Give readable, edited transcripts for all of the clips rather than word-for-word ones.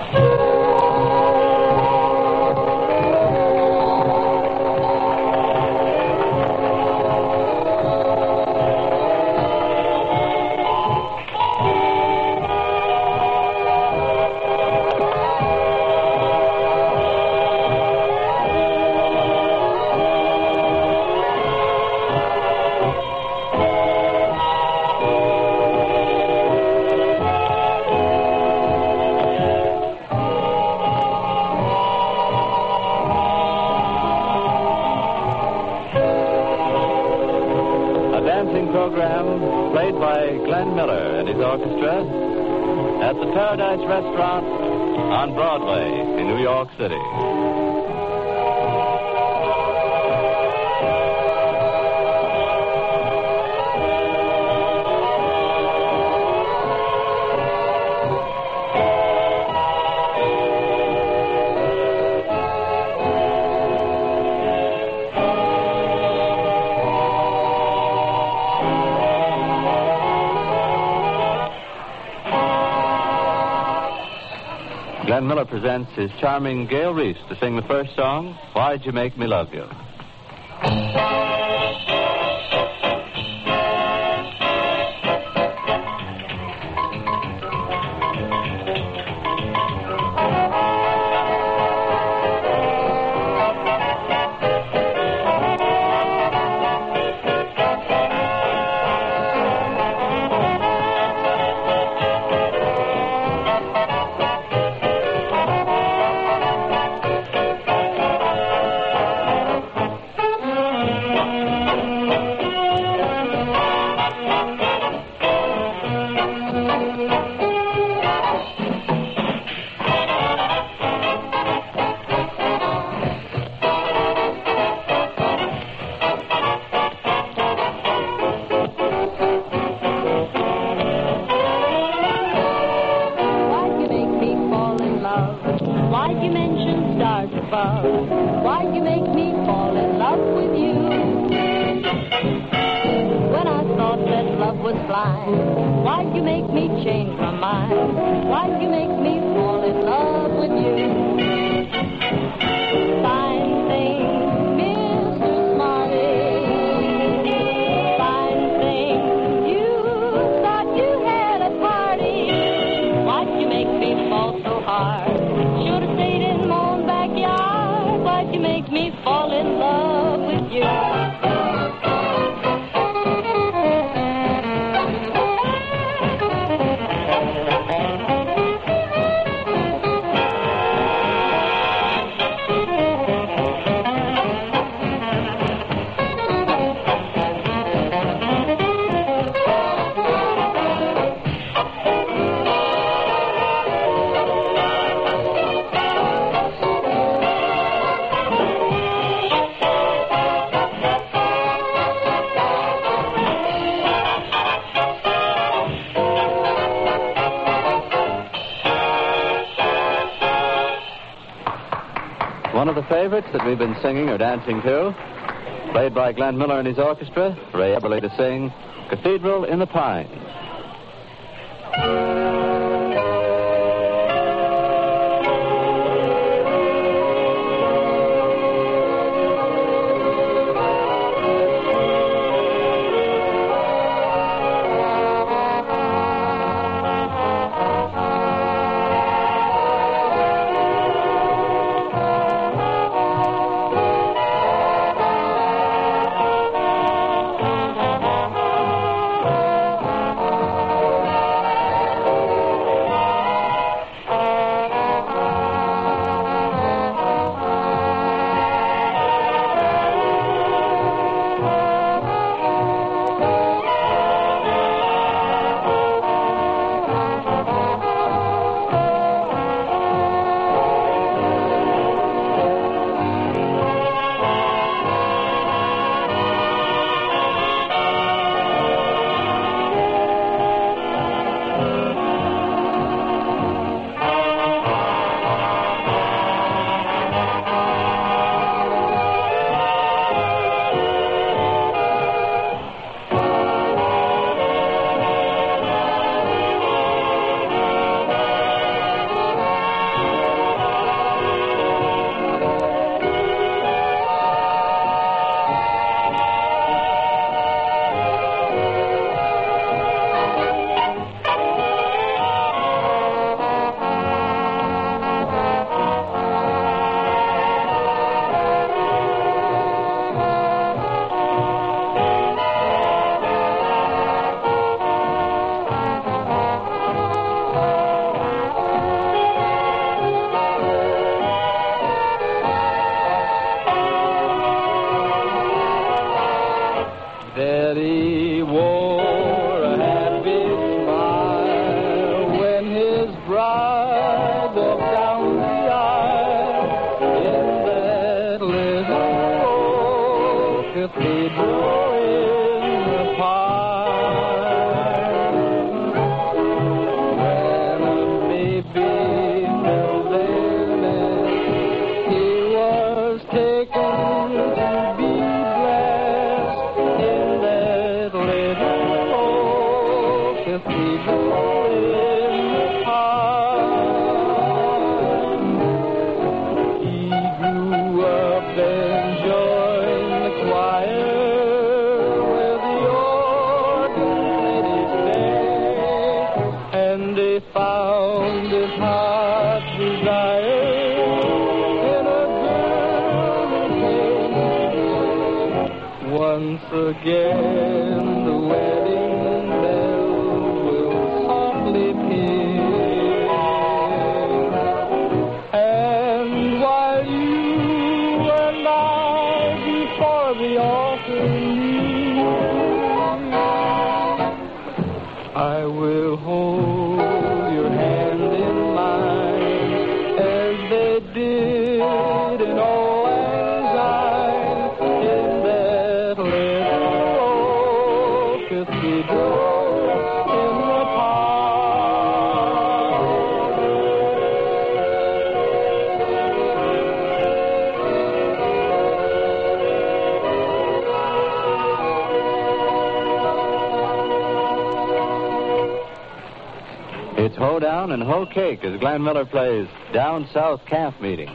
Program played by Glenn Miller and his orchestra at the Paradise Restaurant on Broadway in New York City. Glenn Miller presents his charming Gail Reese to sing the first song, Why'd You Make Me Love You? Why'd you mention stars above? Why'd you make me fall in love with you? When I thought that love was blind, why'd you make me change my mind? Why'd you make me fall in love with you? Fine thing, Mr. Smarty. Fine thing, you thought you had a party. Why'd you make me fall so hard? Should have stayed in my own backyard. Why'd you make me fall in love with you? One of the favorites that we've been singing or dancing to, played by Glenn Miller and his orchestra, Ray Eberly to sing Cathedral in the Pines. cathedral in the park. When a baby fell there, he was taken to be blessed in that little old cathedral in the park. He grew up and joined the choir where the organ played his day, and he found his heart's desire in a girl who came. Once again the wedding bells will softly peal, and while you and I before the altar kneel, I will hold your hand in mine as they did in old Lang Syne in that little old cathedral in the It's hoedown and hoe cake as Glenn Miller plays Down South Camp Meeting.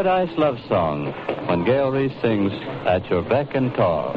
Paradise Love Song, when Gail Reese sings At Your Beck and Call.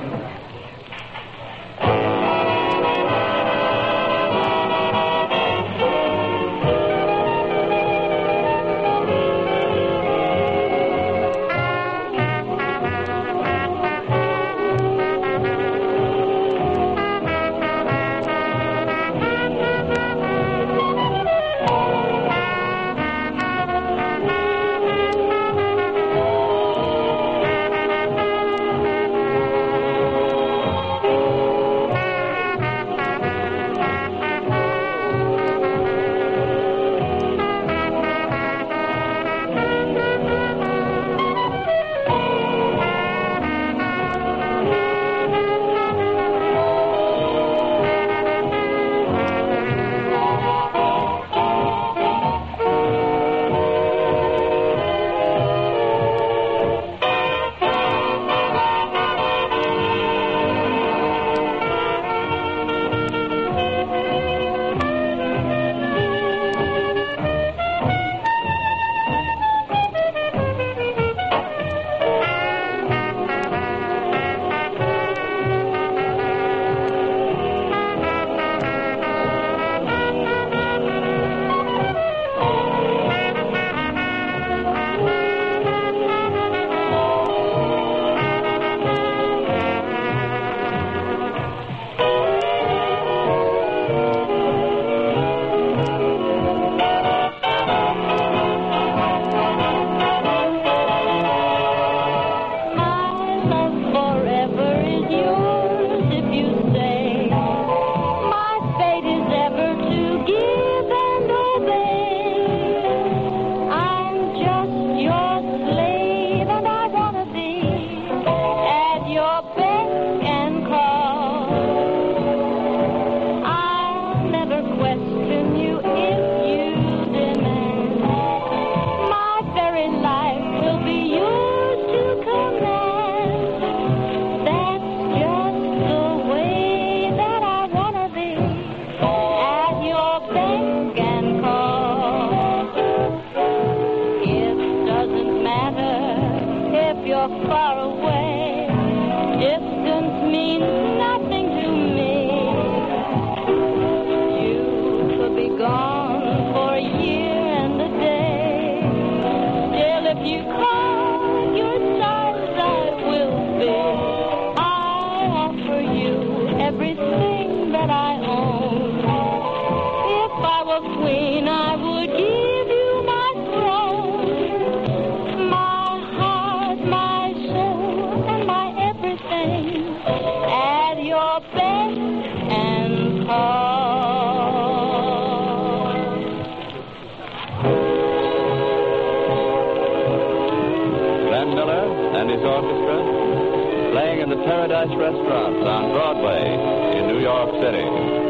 Paradise Restaurants on Broadway in New York City.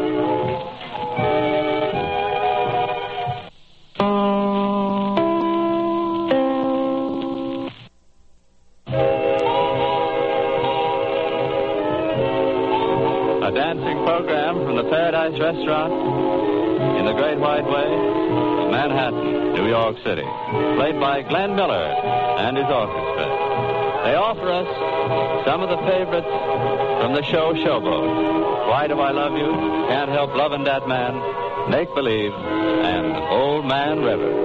A dancing program from the Paradise Restaurant in the Great White Way of Manhattan, New York City, played by Glenn Miller and his orchestra. They offer us some of the favorites from the show Showboat. Why Do I Love You? Can't Help Loving That Man, Make Believe, and Old Man River.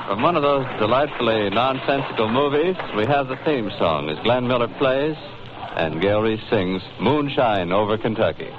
From one of those delightfully nonsensical movies, we have the theme song as Glenn Miller plays and Gail Reese sings Moonshine Over Kentucky.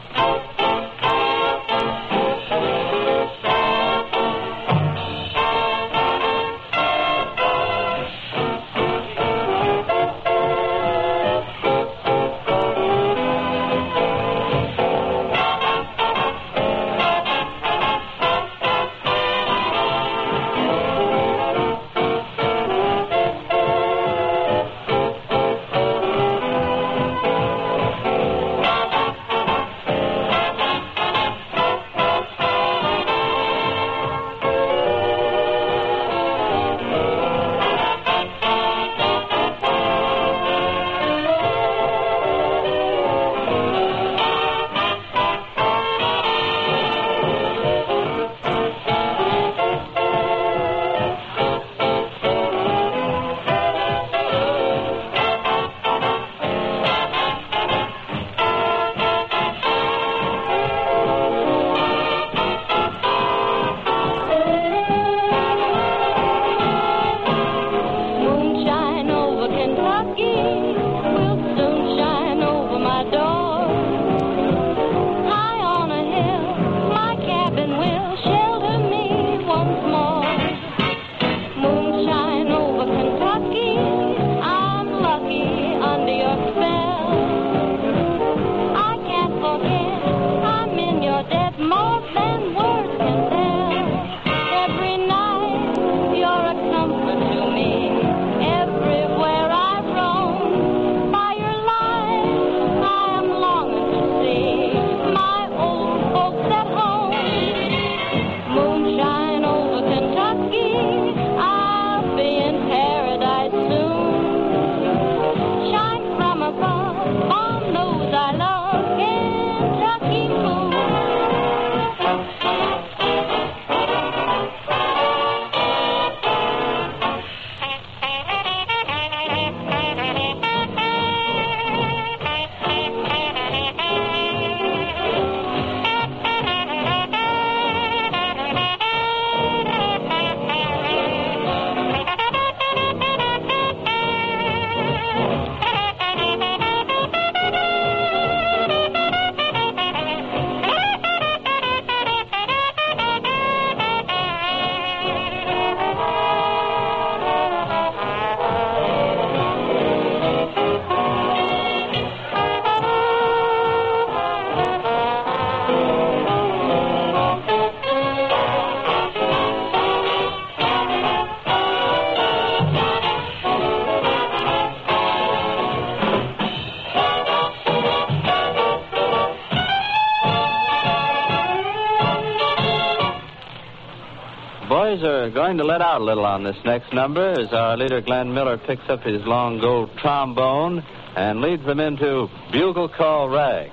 Boys are going to let out a little on this next number as our leader Glenn Miller picks up his long gold trombone and leads them into Bugle Call Rag.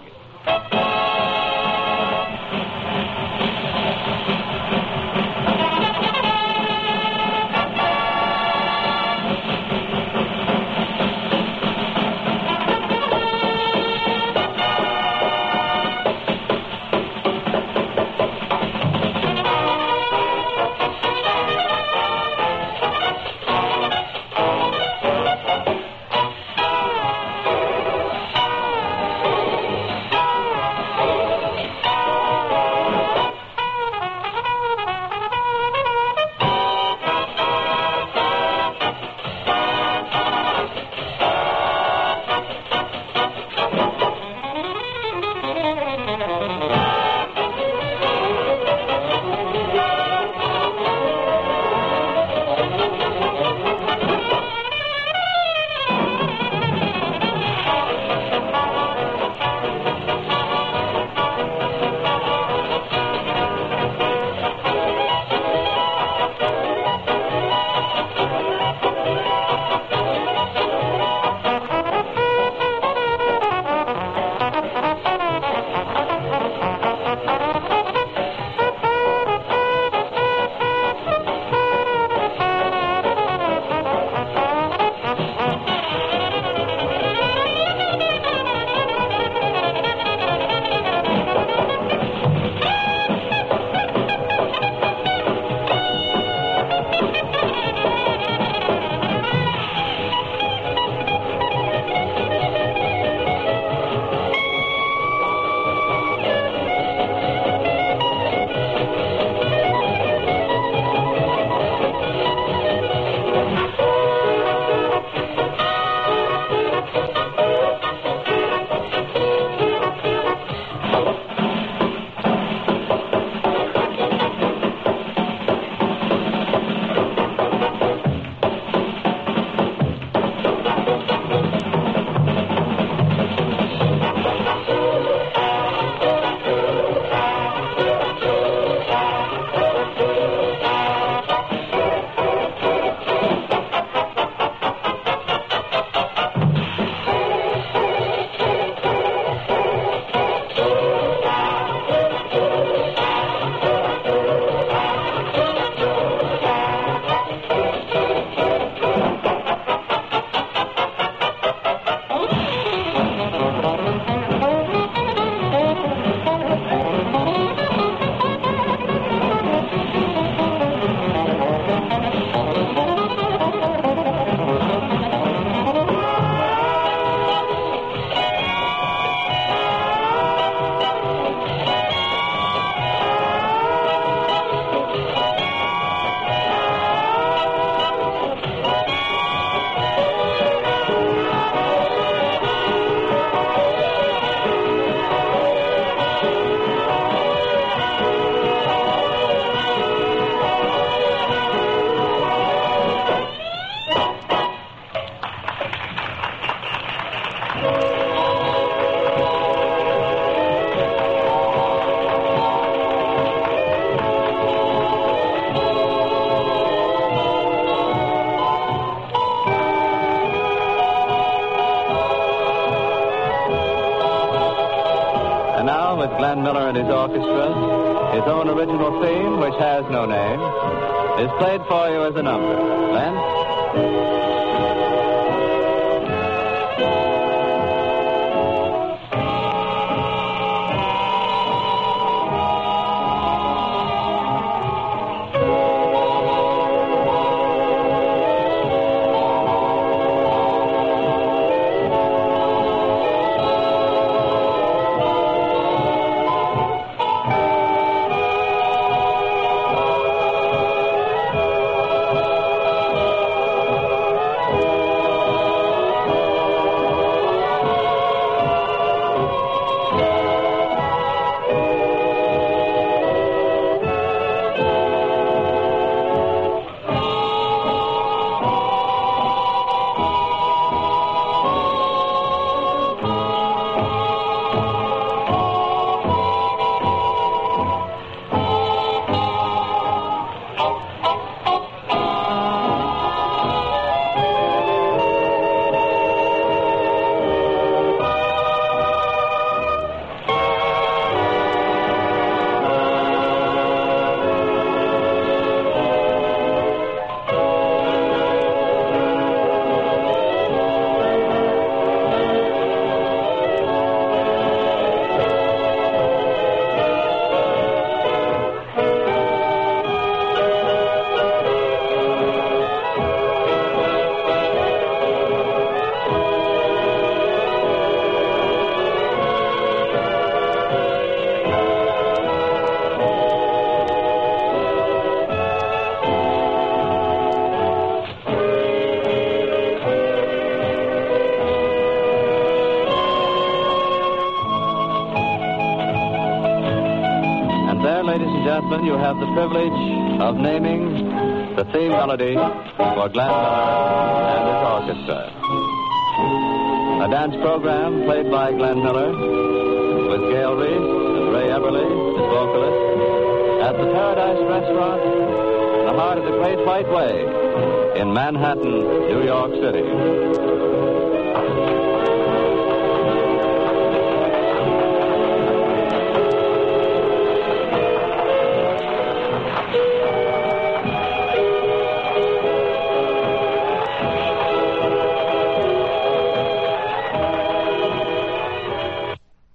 his orchestra. His own original theme, which has no name, is played for you as a number. Glenn? Ladies and gentlemen, you have the privilege of naming the theme melody for Glenn Miller and his orchestra. A dance program played by Glenn Miller with Gail Reese and Ray Eberly as vocalists at the Paradise Restaurant in the heart of the Great White Way in Manhattan, New York City.